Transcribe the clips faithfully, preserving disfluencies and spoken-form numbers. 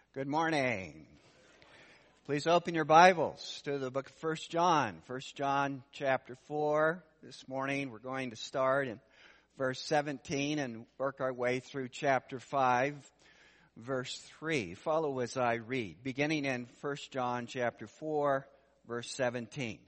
Good morning. Please open your Bibles to the book of First John. First John chapter four. This morning we're going to start in verse seventeen and work our way through chapter five, verse three. Follow as I read, beginning in First John chapter four, verse seventeen.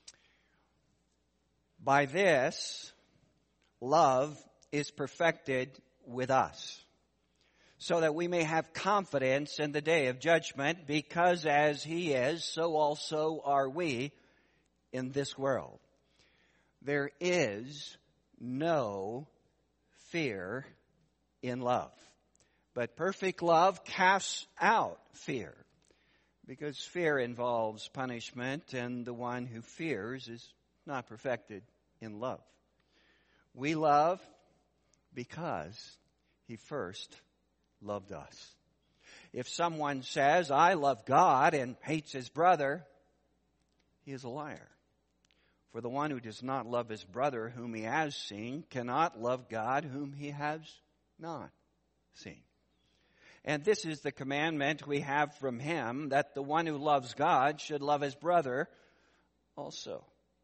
By this, love is perfected with us, so that we may have confidence in the day of judgment, because as he is, so also are we in this world. There is no fear in love, but perfect love casts out fear, because fear involves punishment, and the one who fears is not perfected in love. We love because he first loved us. If someone says, I love God, and hates his brother, he is a liar. For the one who does not love his brother whom he has seen cannot love God whom he has not seen. And this is the commandment we have from him, that the one who loves God should love his brother also.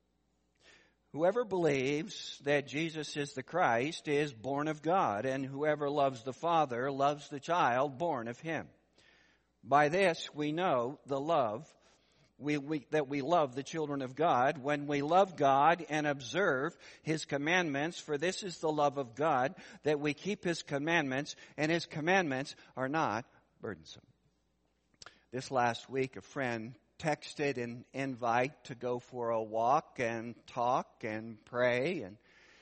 Whoever believes that Jesus is the Christ is born of God, and whoever loves the Father loves the child born of him. By this we know the love, we, we, that we love the children of God, when we love God and observe his commandments. For this is the love of God, that we keep his commandments, and his commandments are not burdensome. This last week, a friend texted an invite to go for a walk and talk and pray. And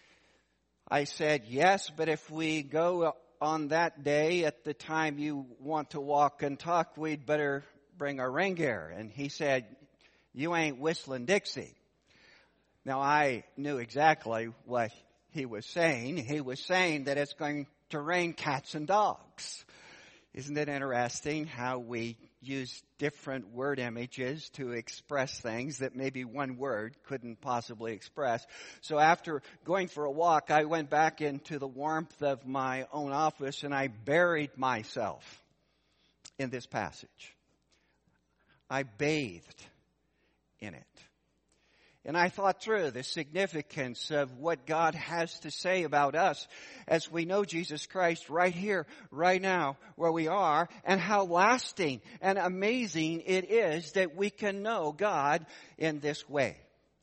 I said, yes, but if we go on that day at the time you want to walk and talk, we'd better bring our rain gear. And he said, you ain't whistling Dixie. Now, I knew exactly what he was saying. He was saying that it's going to rain cats and dogs. Isn't it interesting how we use different word images to express things that maybe one word couldn't possibly express? So after going for a walk, I went back into the warmth of my own office and I buried myself in this passage. I bathed in it. And I thought through the significance of what God has to say about us as we know Jesus Christ right here, right now, where we are, and how lasting and amazing it is that we can know God in this way.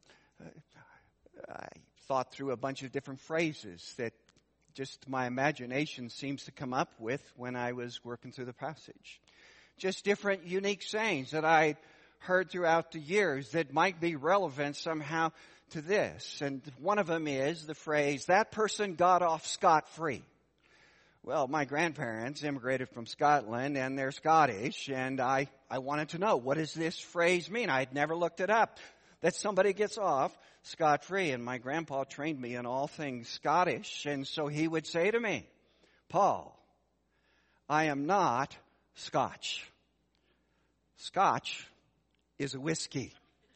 I thought through a bunch of different phrases that just my imagination seems to come up with when I was working through the passage. Just different unique sayings that I heard throughout the years that might be relevant somehow to this. And one of them is the phrase, that person got off scot-free. Well, my grandparents immigrated from Scotland and they're Scottish, and I, I wanted to know, what does this phrase mean? I'd never looked it up. That somebody gets off scot-free. And my grandpa trained me in all things Scottish, and so he would say to me, Paul, I am not Scotch. Scotch is a whiskey.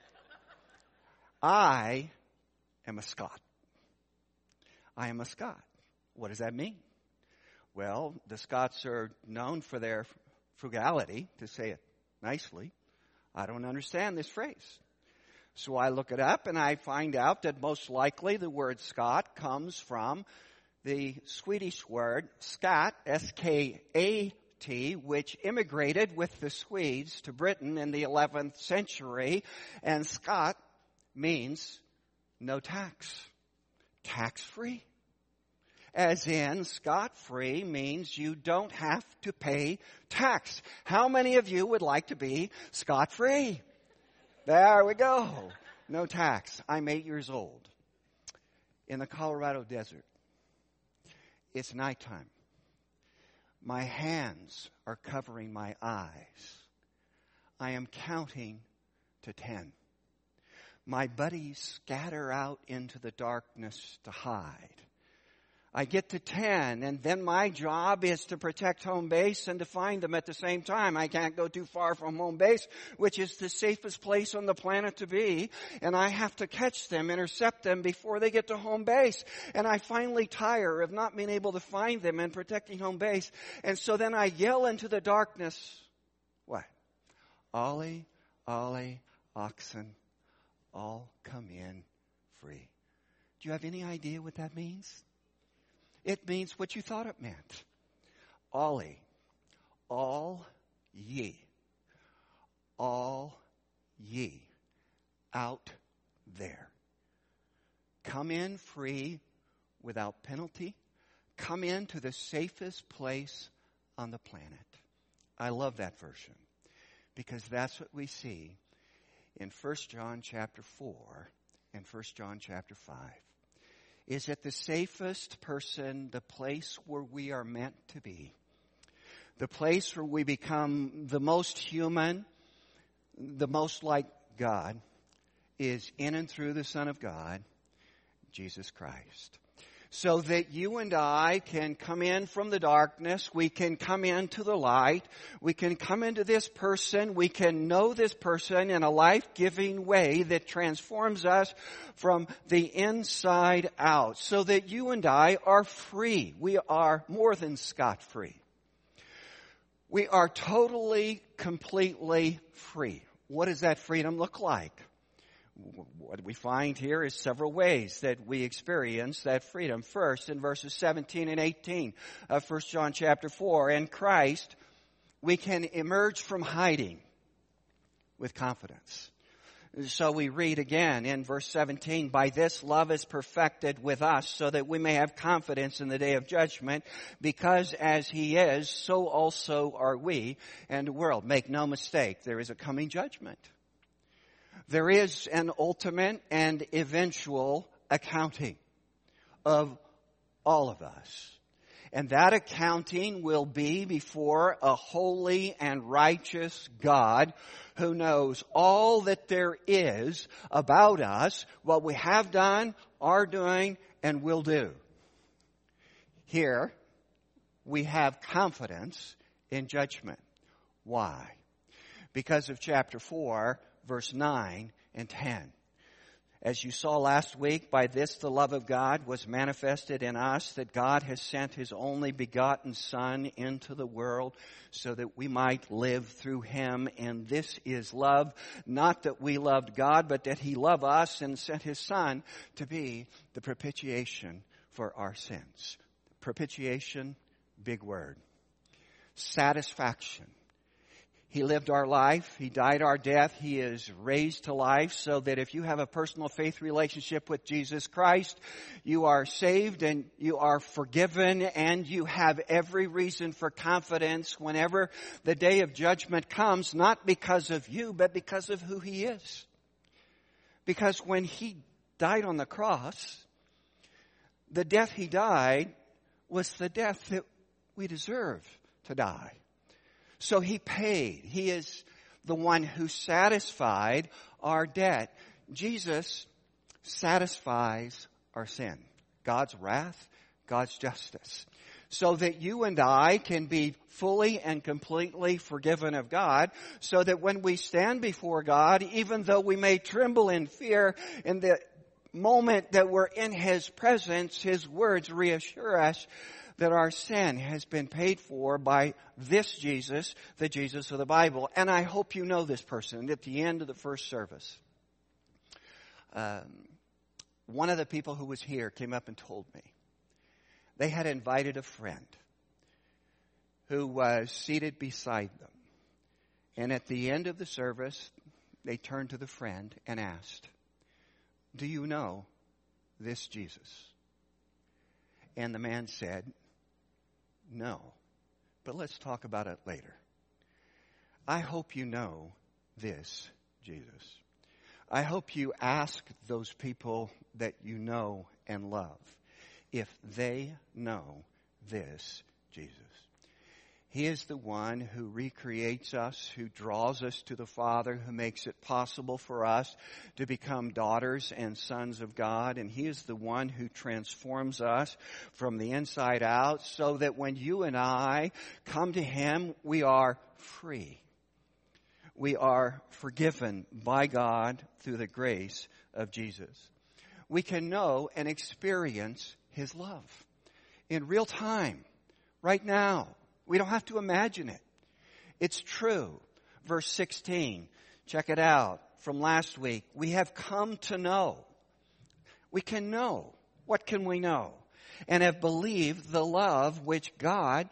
I am a Scot. I am a Scot. What does that mean? Well, the Scots are known for their frugality, to say it nicely. I don't understand this phrase. So I look it up and I find out that most likely the word Scot comes from the Swedish word skat, S K A T, which immigrated with the Swedes to Britain in the eleventh century. And Scot means no tax, tax-free. As in, scot-free means you don't have to pay tax. How many of you would like to be scot-free? There we go. No tax. I'm eight years old in the Colorado desert. It's nighttime. My hands are covering my eyes. I am counting to ten. My buddies scatter out into the darkness to hide. I get to ten, and then my job is to protect home base and to find them at the same time. I can't go too far from home base, which is the safest place on the planet to be, and I have to catch them, intercept them before they get to home base. And I finally tire of not being able to find them and protecting home base, and so then I yell into the darkness, What? Ollie, Ollie, oxen, all come in free. Do you have any idea what that means? It means what you thought it meant. Ollie, all ye, all ye, out there. Come in free without penalty. Come into the safest place on the planet. I love that version because that's what we see in First John chapter four and First John chapter five. Is that the safest person, the place where we are meant to be, the place where we become the most human, the most like God, is in and through the Son of God, Jesus Christ. So that you and I can come in from the darkness, we can come into the light, we can come into this person, we can know this person in a life-giving way that transforms us from the inside out. So that you and I are free. We are more than scot-free. We are totally, completely free. What does that freedom look like? What we find here is several ways that we experience that freedom. First, in verses seventeen and eighteen of First John chapter four, in Christ, we can emerge from hiding with confidence. So we read again in verse seventeen, by this love is perfected with us so that we may have confidence in the day of judgment, because as he is, so also are we and the world. Make no mistake, there is a coming judgment. There is an ultimate and eventual accounting of all of us. And that accounting will be before a holy and righteous God who knows all that there is about us, what we have done, are doing, and will do. Here, we have confidence in judgment. Why? Because of chapter four, verse nine and ten. As you saw last week, by this the love of God was manifested in us, that God has sent his only begotten Son into the world so that we might live through him. And this is love, not that we loved God, but that he loved us and sent his Son to be the propitiation for our sins. Propitiation, big word. Satisfaction. He lived our life. He died our death. He is raised to life so that if you have a personal faith relationship with Jesus Christ, you are saved and you are forgiven and you have every reason for confidence whenever the day of judgment comes, not because of you, but because of who he is. Because when he died on the cross, the death he died was the death that we deserve to die. So he paid. He is the one who satisfied our debt. Jesus satisfies our sin. God's wrath, God's justice. So that you and I can be fully and completely forgiven of God. So that when we stand before God, even though we may tremble in fear, in the moment that we're in his presence, his words reassure us that our sin has been paid for by this Jesus, the Jesus of the Bible. And I hope you know this person. At the end of the first service, um, one of the people who was here came up and told me they had invited a friend who was seated beside them. And at the end of the service, they turned to the friend and asked, "Do you know this Jesus?" And the man said, "No, but let's talk about it later." I hope you know this Jesus. I hope you ask those people that you know and love if they know this Jesus. He is the one who recreates us, who draws us to the Father, who makes it possible for us to become daughters and sons of God. And he is the one who transforms us from the inside out so that when you and I come to him, we are free. We are forgiven by God through the grace of Jesus. We can know and experience his love in real time, right now. We don't have to imagine it. It's true. Verse sixteen, check it out from last week. We have come to know. We can know. What can we know? And have believed the love which God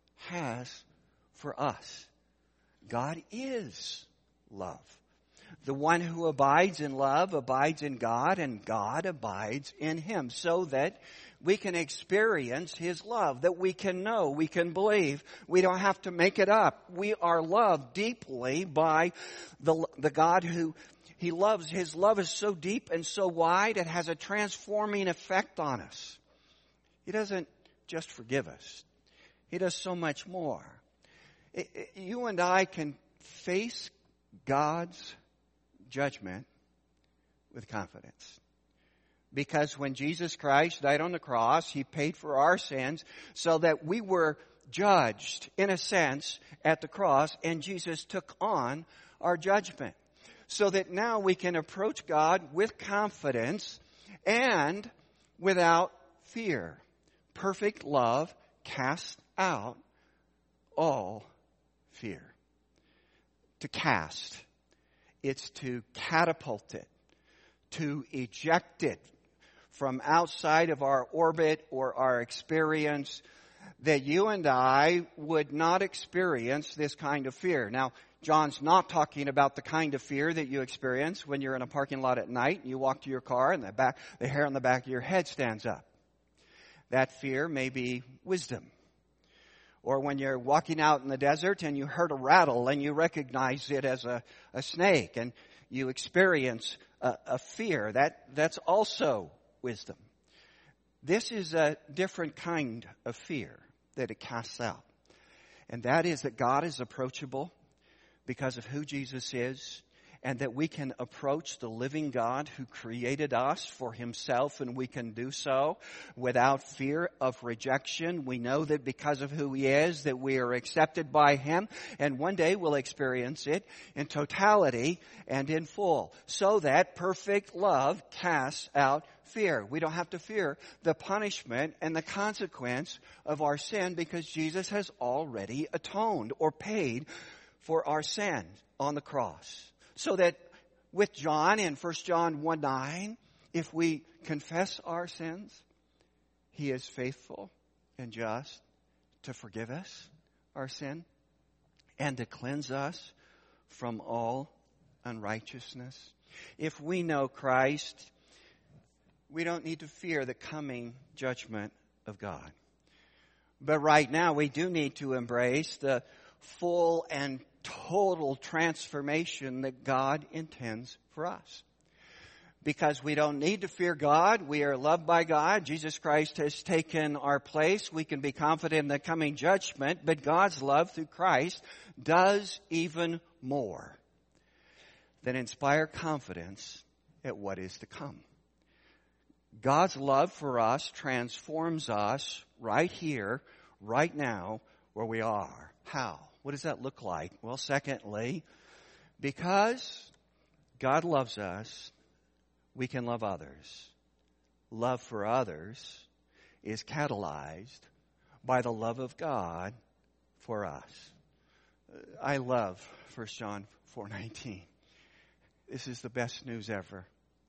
has for us. God is love. The one who abides in love abides in God, and God abides in him, so that we can experience his love, that we can know, we can believe. We don't have to make it up. We are loved deeply by the, the God who he loves. His love is so deep and so wide, it has a transforming effect on us. He doesn't just forgive us. He does so much more. It, it, you and I can face God's judgment with confidence. Because when Jesus Christ died on the cross, he paid for our sins so that we were judged, in a sense, at the cross, and Jesus took on our judgment. So that now we can approach God with confidence and without fear. Perfect love casts out all fear. To cast. It's to catapult it, to eject it from outside of our orbit or our experience, that you and I would not experience this kind of fear. Now, John's not talking about the kind of fear that you experience when you're in a parking lot at night and you walk to your car and the back, the hair on the back of your head stands up. That fear may be wisdom. Or when you're walking out in the desert and you heard a rattle and you recognize it as a, a snake and you experience a, a fear, that, that's also wisdom. This is a different kind of fear that it casts out. And that is that God is approachable because of who Jesus is, and that we can approach the living God who created us for himself, and we can do so without fear of rejection. We know that because of who he is, that we are accepted by him, and one day we'll experience it in totality and in full. So that perfect love casts out fear. We don't have to fear the punishment and the consequence of our sin because Jesus has already atoned or paid for our sin on the cross. So that with John in First John one nine, if we confess our sins, he is faithful and just to forgive us our sin and to cleanse us from all unrighteousness. If we know Christ, we don't need to fear the coming judgment of God. But right now we do need to embrace the full and total transformation that God intends for us. Because we don't need to fear God. We are loved by God. Jesus Christ has taken our place. We can be confident in the coming judgment. But God's love through Christ does even more than inspire confidence at what is to come. God's love for us transforms us right here, right now, where we are. How? What does that look like? Well, secondly, because God loves us, we can love others. Love for others is catalyzed by the love of God for us. I love First John four nineteen. This is the best news ever.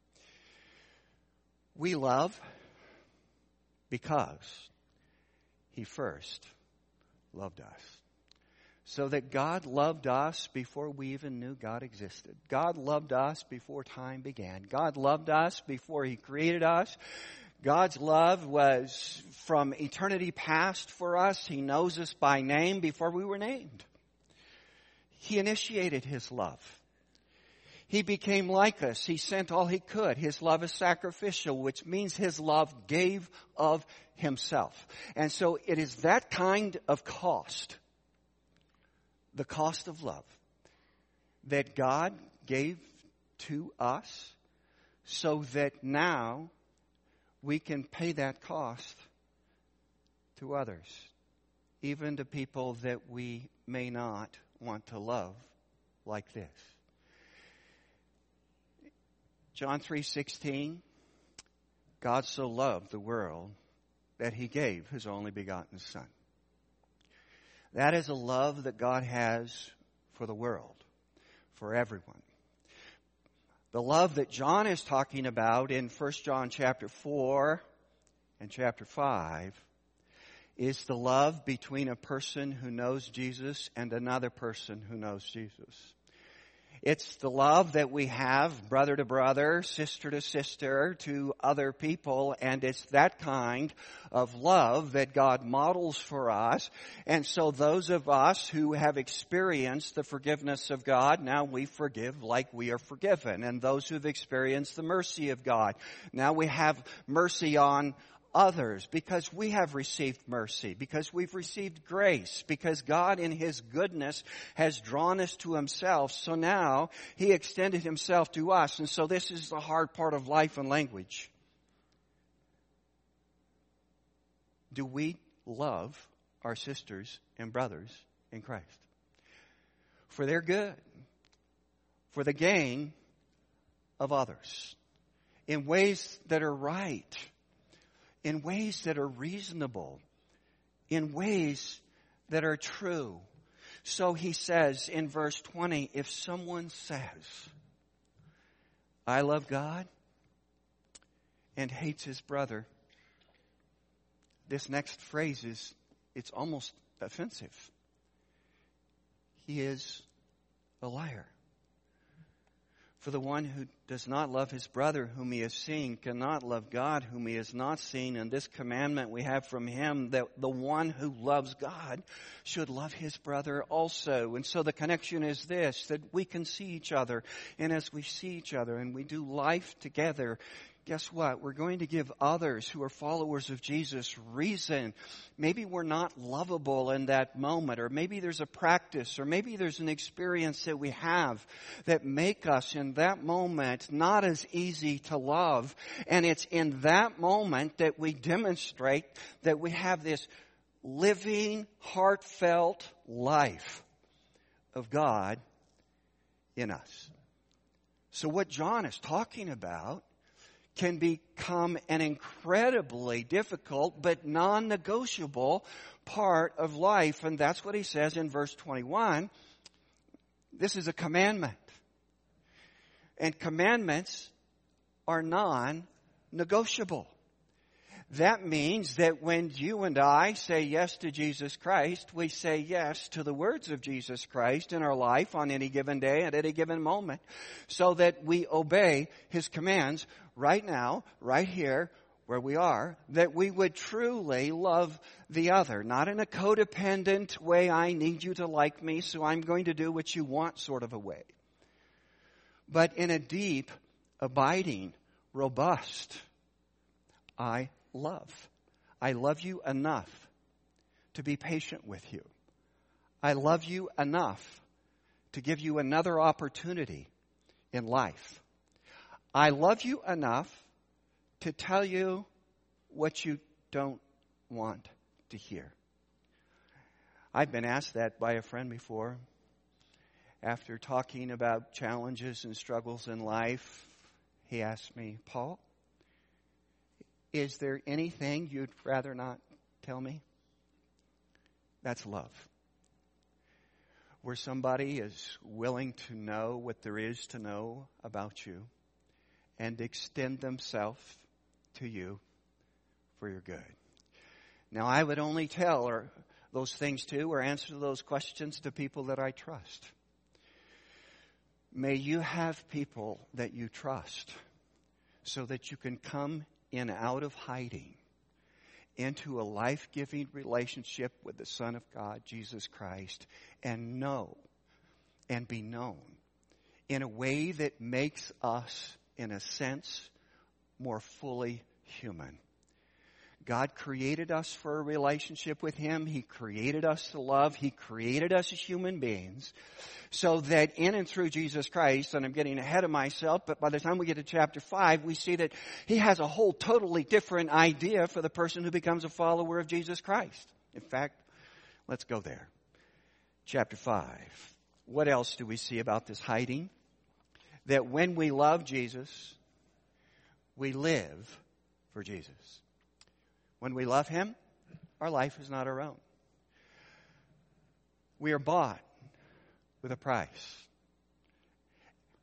We love because he first loved us. So that God loved us before we even knew God existed. God loved us before time began. God loved us before he created us. God's love was from eternity past for us. He knows us by name before we were named. He initiated his love. He became like us. He sent all he could. His love is sacrificial, which means his love gave of himself. And so it is that kind of cost, the cost of love, that God gave to us so that now we can pay that cost to others, even to people that we may not want to love like this. John three sixteen, God so loved the world that he gave his only begotten Son. That is a love that God has for the world. for everyone. The love that John is talking about in First John chapter four and chapter five is the love between a person who knows Jesus and another person who knows Jesus. It's the love that we have brother to brother, sister to sister, to other people, and it's that kind of love that God models for us. And so those of us who have experienced the forgiveness of God, now we forgive like we are forgiven. And those who have experienced the mercy of God, now we have mercy on others because we have received mercy, because we've received grace, because God in His goodness has drawn us to Himself. So now He extended Himself to us. And so this is the hard part of life and language. Do we love our sisters and brothers in Christ? For their good, for the gain of others, in ways that are right, in ways that are reasonable, in ways that are true. So he says in verse twenty, if someone says, I love God, and hates his brother, this next phrase is, it's almost offensive. He is a liar. For the one who does not love his brother whom he has seen cannot love God whom he has not seen. And this commandment we have from him, that the one who loves God should love his brother also. And so the connection is this, that we can see each other. And as we see each other and we do life together, guess what? We're going to give others who are followers of Jesus reason. Maybe we're not lovable in that moment, or maybe there's a practice, or maybe there's an experience that we have that make us in that moment not as easy to love. And it's in that moment that we demonstrate that we have this living, heartfelt life of God in us. So what John is talking about can become an incredibly difficult but non-negotiable part of life. And that's what he says in verse twenty-one. This is a commandment. And commandments are non-negotiable. That means that when you and I say yes to Jesus Christ, we say yes to the words of Jesus Christ in our life on any given day at any given moment, so that we obey His commands right now, right here, where we are, that we would truly love the other. Not in a codependent way, I need you to like me, so I'm going to do what you want sort of a way. But in a deep, abiding, robust, I love. I love you enough to be patient with you. I love you enough to give you another opportunity in life. I love you enough to tell you what you don't want to hear. I've been asked that by a friend before. After talking about challenges and struggles in life, he asked me, Paul, is there anything you'd rather not tell me? That's love. Where somebody is willing to know what there is to know about you and extend themselves to you for your good. Now, I would only tell or those things to or answer those questions to people that I trust. May you have people that you trust so that you can come in out of hiding into a life-giving relationship with the Son of God, Jesus Christ, and know and be known in a way that makes us, in a sense, more fully human. God created us for a relationship with Him. He created us to love. He created us as human beings so that in and through Jesus Christ, and I'm getting ahead of myself, but by the time we get to chapter five, we see that He has a whole totally different idea for the person who becomes a follower of Jesus Christ. In fact, let's go there. Chapter five. What else do we see about this hiding? That when we love Jesus, we live for Jesus. When we love Him, our life is not our own. We are bought with a price.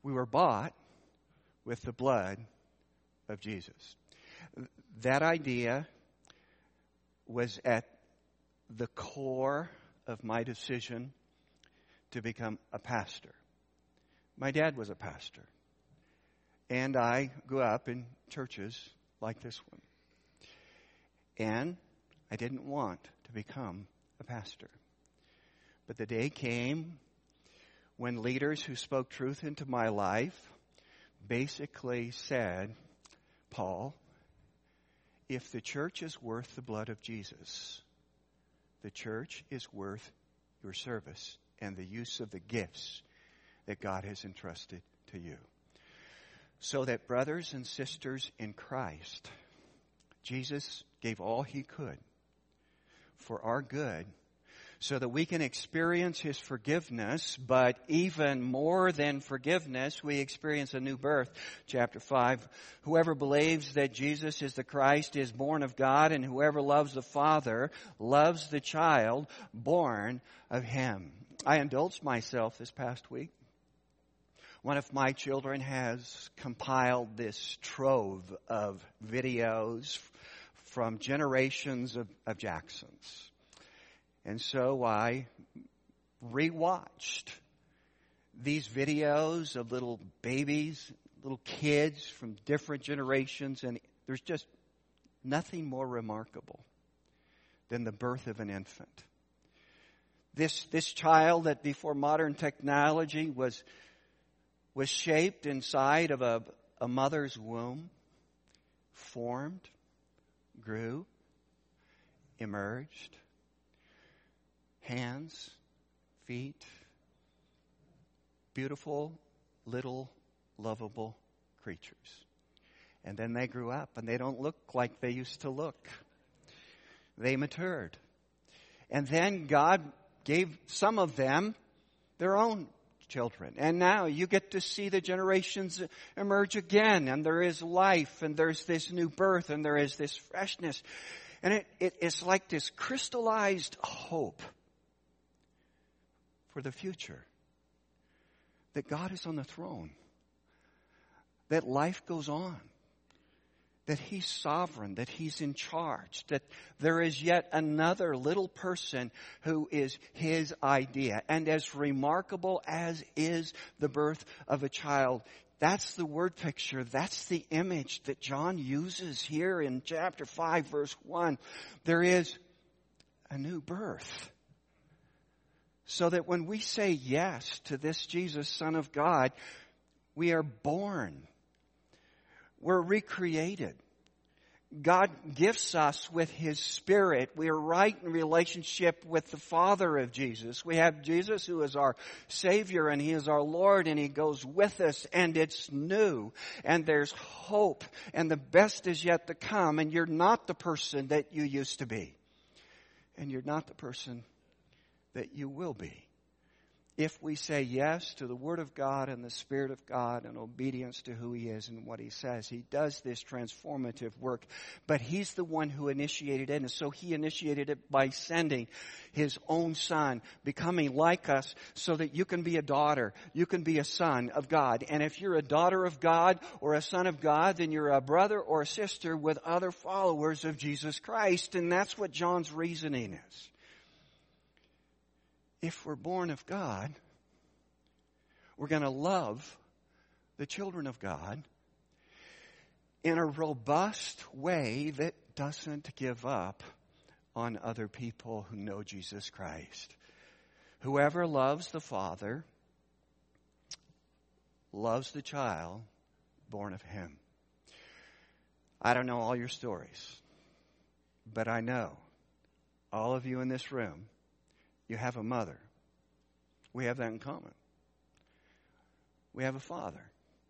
We were bought with the blood of Jesus. That idea was at the core of my decision to become a pastor. My dad was a pastor, and I grew up in churches like this one. And I didn't want to become a pastor. But the day came when leaders who spoke truth into my life basically said, Paul, if the church is worth the blood of Jesus, the church is worth your service and the use of the gifts that God has entrusted to you. So that brothers and sisters in Christ, Jesus gave all he could for our good so that we can experience his forgiveness, but even more than forgiveness, we experience a new birth. Chapter five, whoever believes that Jesus is the Christ is born of God, and whoever loves the Father loves the child born of him. I indulged myself this past week. One of my children has compiled this trove of videos from generations of, of Jacksons. And so I rewatched these videos of little babies, little kids from different generations, and there's just nothing more remarkable than the birth of an infant. This, this child that before modern technology was, was shaped inside of a, a mother's womb, formed, grew, emerged, hands, feet, beautiful, little, lovable creatures. And then they grew up, and they don't look like they used to look. They matured. And then God gave some of them their own children. And now you get to see the generations emerge again, and there is life, and there's this new birth, and there is this freshness. And it, it, it's like this crystallized hope for the future. That God is on the throne. That life goes on. That he's sovereign. That he's in charge. That there is yet another little person who is his idea. And as remarkable as is the birth of a child, that's the word picture. That's the image that John uses here in chapter five, verse one. There is a new birth. So that when we say yes to this Jesus, Son of God, we are born. We're recreated. God gifts us with his Spirit. We are right in relationship with the Father of Jesus. We have Jesus who is our Savior, and he is our Lord, and he goes with us, and it's new. And there's hope, and the best is yet to come, and you're not the person that you used to be. And you're not the person that you will be. If we say yes to the Word of God and the Spirit of God and obedience to who he is and what he says, he does this transformative work. But he's the one who initiated it, and so he initiated it by sending his own Son, becoming like us so that you can be a daughter, you can be a son of God. And if you're a daughter of God or a son of God, then you're a brother or a sister with other followers of Jesus Christ, and that's what John's reasoning is. If we're born of God, we're going to love the children of God in a robust way that doesn't give up on other people who know Jesus Christ. Whoever loves the Father loves the child born of him. I don't know all your stories, but I know all of you in this room, you have a mother. We have that in common. We have a father.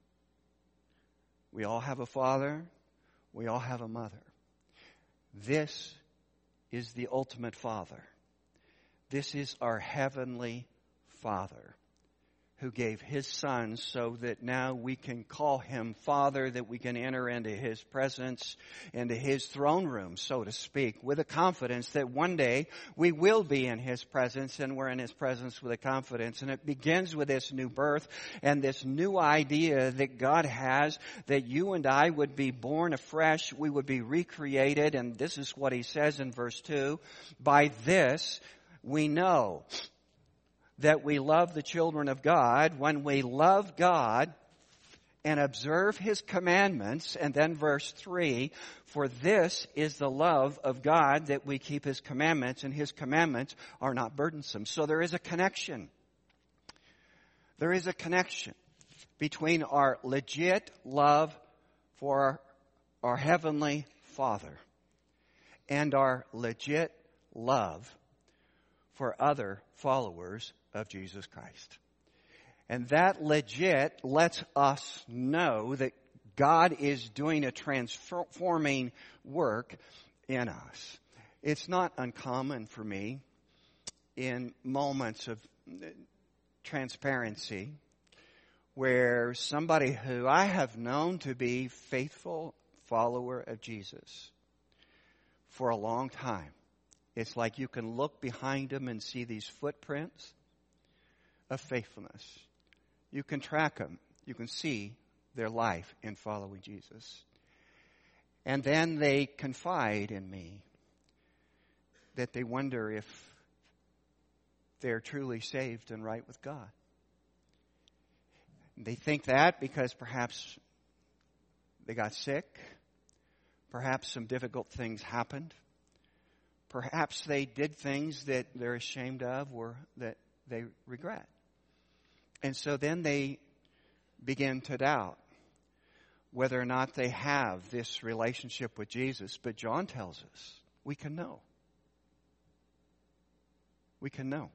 We all have a father. We all have a mother. This is the ultimate Father. This is our heavenly Father who gave his Son so that now we can call him Father, that we can enter into his presence, into his throne room, so to speak, with a confidence that one day we will be in his presence, and we're in his presence with a confidence. And it begins with this new birth and this new idea that God has, that you and I would be born afresh, we would be recreated, and this is what he says in verse two, by this we know that we love the children of God, when we love God and observe his commandments. And then verse three, for this is the love of God, that we keep his commandments, and his commandments are not burdensome. So there is a connection. There is a connection between our legit love for our, our Heavenly Father and our legit love for other followers of Jesus Christ. And that legit lets us know that God is doing a transforming work in us. It's not uncommon for me in moments of transparency where somebody who I have known to be faithful follower of Jesus for a long time, it's like you can look behind them and see these footprints of faithfulness. You can track them. You can see their life in following Jesus. And then they confide in me that they wonder if they're truly saved and right with God. They think that because perhaps they got sick, perhaps some difficult things happened, perhaps they did things that they're ashamed of or that they regret. And so then they begin to doubt whether or not they have this relationship with Jesus. But John tells us we can know. We can know.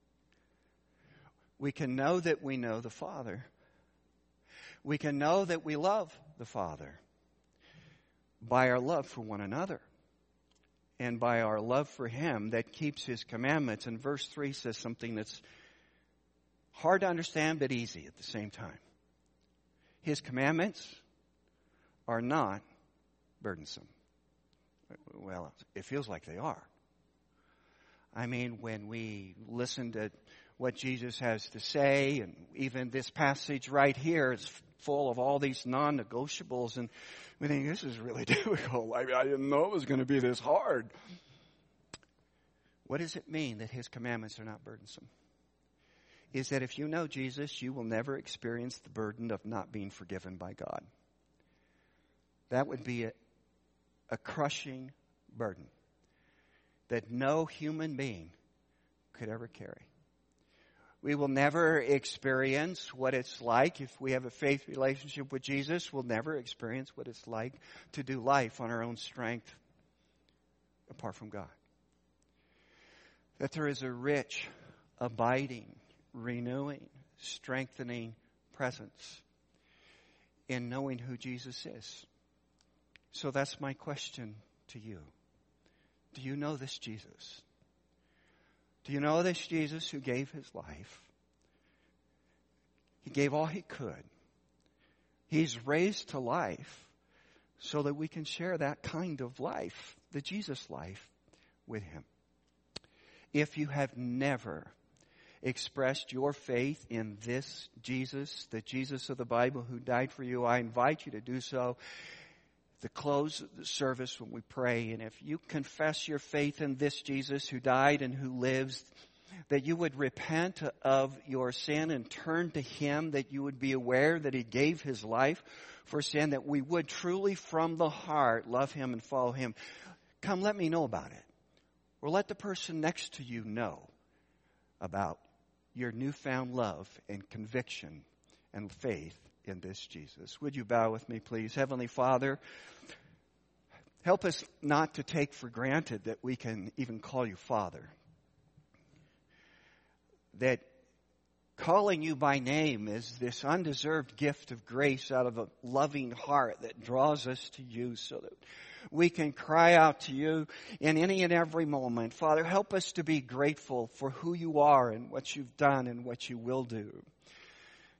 We can know that we know the Father. We can know that we love the Father by our love for one another and by our love for him that keeps his commandments. And verse three says something that's hard to understand but easy at the same time. His commandments are not burdensome. Well, it feels like they are. I mean, when we listen to what Jesus has to say, and even this passage right here is full of all these non-negotiables, and we think this is really difficult. I, I didn't know it was going to be this hard. What does it mean that his commandments are not burdensome? Is that if you know Jesus, you will never experience the burden of not being forgiven by God. That would be a, a crushing burden that no human being could ever carry. We will never experience what it's like if we have a faith relationship with Jesus. We'll never experience what it's like to do life on our own strength apart from God. That there is a rich, abiding, renewing, strengthening presence in knowing who Jesus is. So that's my question to you. Do you know this Jesus? Do you know this Jesus who gave his life? He gave all he could. He's raised to life so that we can share that kind of life, the Jesus life, with him. If you have never expressed your faith in this Jesus, the Jesus of the Bible who died for you, I invite you to do so. The close of the service when we pray, and if you confess your faith in this Jesus who died and who lives, that you would repent of your sin and turn to him, that you would be aware that he gave his life for sin, that we would truly from the heart love him and follow him. Come, let me know about it. Or let the person next to you know about your newfound love and conviction and faith in this Jesus. Would you bow with me, please? Heavenly Father, help us not to take for granted that we can even call you Father. That calling you by name is this undeserved gift of grace out of a loving heart that draws us to you so that we can cry out to you in any and every moment. Father, help us to be grateful for who you are and what you've done and what you will do.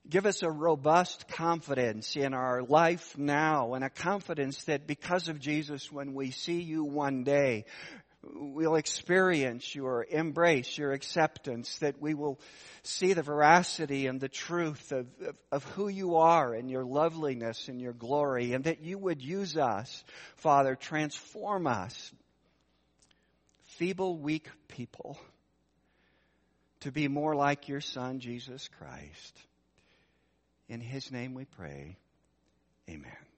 Give us a robust confidence in our life now, and a confidence that because of Jesus, when we see you one day, we'll experience your embrace, your acceptance, that we will see the veracity and the truth of, of, of who you are and your loveliness and your glory, and that you would use us, Father, transform us, feeble, weak people, to be more like your Son, Jesus Christ. In His name we pray. Amen.